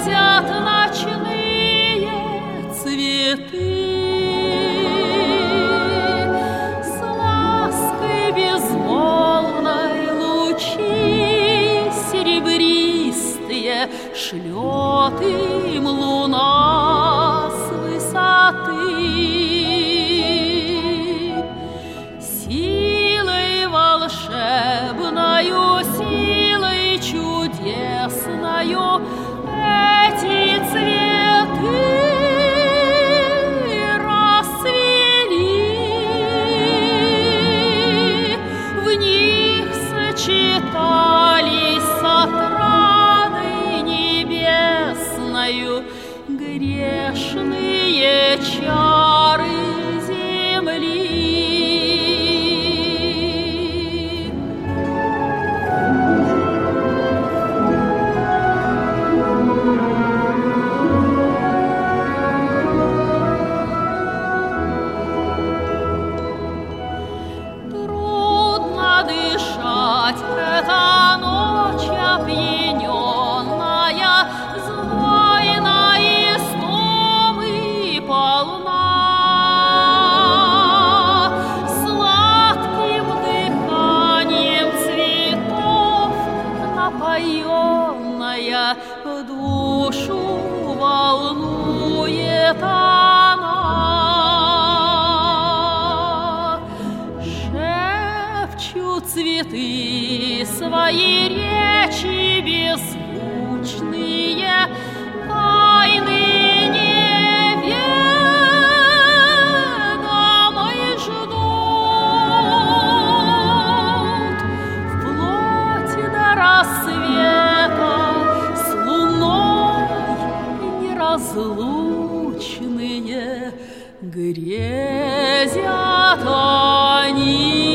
грезят ночные цветы. С лаской безмолвной лучи серебристые шлет им луна с высоты. Силой волшебною, силой чудесною эти цветы расцвели. В них сочетались с отрадой небесною грешные чары земли. Трудно дышать, эта ночь опьяненная, знойной истомы полна. Сладким дыханием цветов напоенная душу волнует она. Шепчут цветы свои речи беззвучные, тайны неведомой ждут. Вплоть до рассвета с луной неразлучные грезят они.